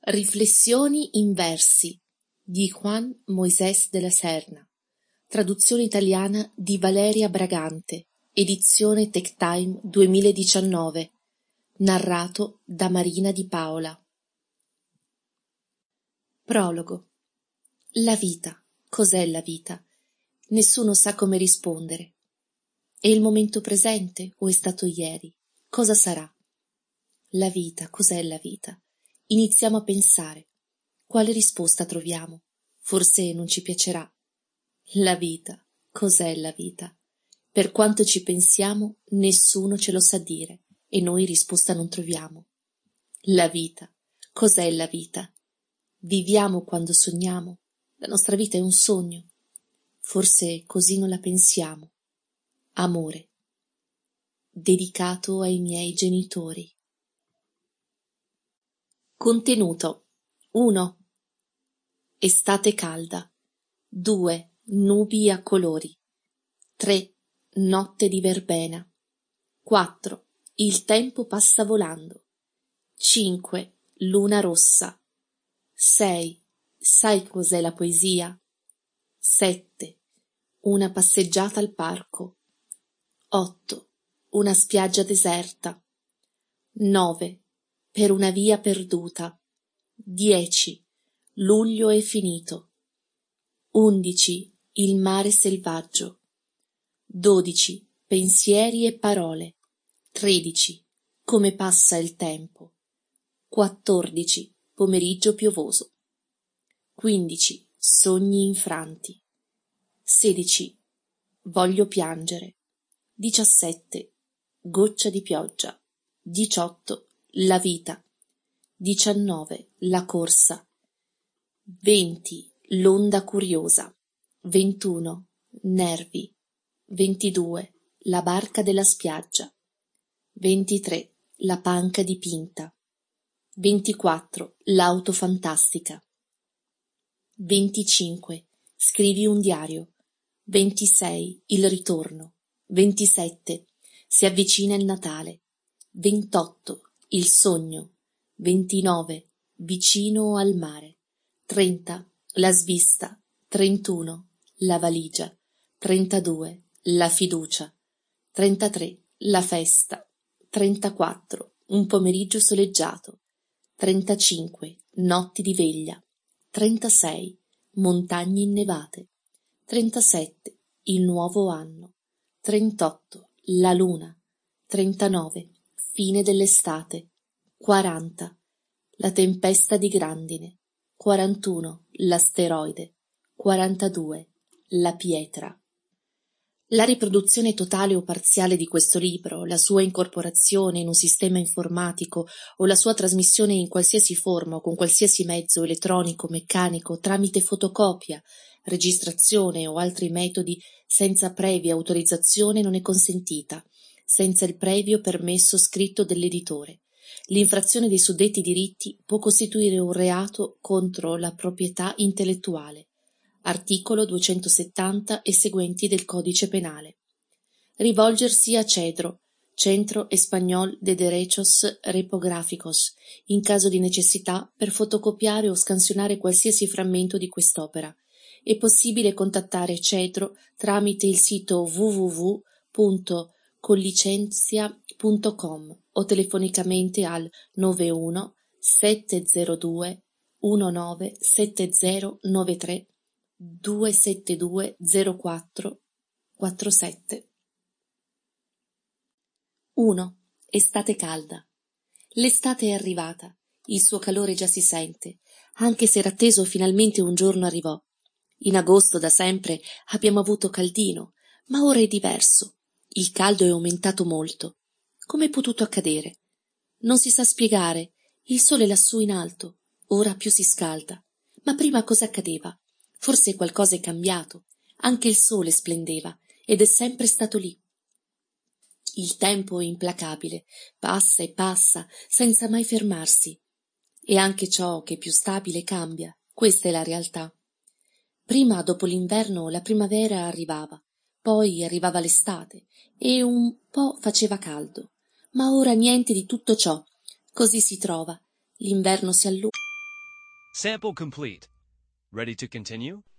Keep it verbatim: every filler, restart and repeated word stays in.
Riflessioni in versi di Juan Moisés de la Serna, traduzione italiana di Valeria Bragante, edizione Tech Time duemiladiciannove, narrato da Marina Di Paola. Prologo. La vita. Cos'è la vita? Nessuno sa come rispondere. È il momento presente o è stato ieri? Cosa sarà? La vita. Cos'è la vita? Iniziamo a pensare. Quale risposta troviamo? Forse non ci piacerà. La vita. Cos'è la vita? Per quanto ci pensiamo, nessuno ce lo sa dire e noi risposta non troviamo. La vita. Cos'è la vita? Viviamo quando sogniamo. La nostra vita è un sogno. Forse così non la pensiamo. Amore. Dedicato ai miei genitori. Contenuto. uno. Estate calda. due. Nubi a colori. tre. Notte di verbena. quattro. Il tempo passa volando. cinque. Luna rossa. sei. Sai cos'è la poesia? sette. Una passeggiata al parco. otto. Una spiaggia deserta. nove. Per una via perduta. dieci. Luglio è finito. undici. Il mare selvaggio. dodici. Pensieri e parole. tredici. Come passa il tempo. quattordici. Pomeriggio piovoso. quindici. Sogni infranti. sedici. Voglio piangere. diciassette. Goccia di pioggia. diciotto. La vita. diciannove. La corsa. venti. L'onda curiosa. ventuno. Nervi. ventidue. La barca della spiaggia. ventitré. La panca dipinta. ventiquattro. L'auto fantastica. venticinque. Scrivi un diario. ventisei. Il ritorno. ventisette. Si avvicina il Natale. ventotto. Il sogno. ventinove. Vicino al mare. trenta. La svista. trentuno. La valigia. trentadue. La fiducia. trentatré. La festa. trentaquattro. Un pomeriggio soleggiato. trentacinque. Notti di veglia. trentasei. Montagne innevate. trentasette. Il nuovo anno. trentotto. La luna. trentanove. Fine dell'estate. quaranta. La tempesta di grandine. quarantuno. L'asteroide. quarantadue. La pietra. La riproduzione totale o parziale di questo libro, la sua incorporazione in un sistema informatico o la sua trasmissione in qualsiasi forma o con qualsiasi mezzo elettronico, meccanico, tramite fotocopia, registrazione o altri metodi senza previa autorizzazione non è consentita, senza il previo permesso scritto dell'editore. L'infrazione dei suddetti diritti può costituire un reato contro la proprietà intellettuale. Articolo duecentosettanta e seguenti del Codice Penale. Rivolgersi a Cedro, Centro Español de Derechos Repográficos, in caso di necessità per fotocopiare o scansionare qualsiasi frammento di quest'opera. È possibile contattare Cedro tramite il sito w w w punto collicenzia punto com o telefonicamente al nove uno sette zero due uno nove sette zero nove tre due sette due zero quattro quattro sette. uno. Estate calda. L'estate è arrivata, il suo calore già si sente, anche se era atteso finalmente un giorno arrivò. In agosto da sempre abbiamo avuto caldino, ma ora è diverso. Il caldo è aumentato molto. Come è potuto accadere? Non si sa spiegare. Il sole lassù in alto, ora più si scalda. Ma prima cosa accadeva? Forse qualcosa è cambiato. Anche il sole splendeva ed è sempre stato lì. Il tempo è implacabile, passa e passa senza mai fermarsi. E anche ciò che è più stabile cambia. Questa è la realtà. Prima, dopo l'inverno, la primavera arrivava, poi arrivava l'estate e un po' faceva caldo. Ma ora niente di tutto ciò. Così si trova. L'inverno si allunga. Sample complete. Ready to continue?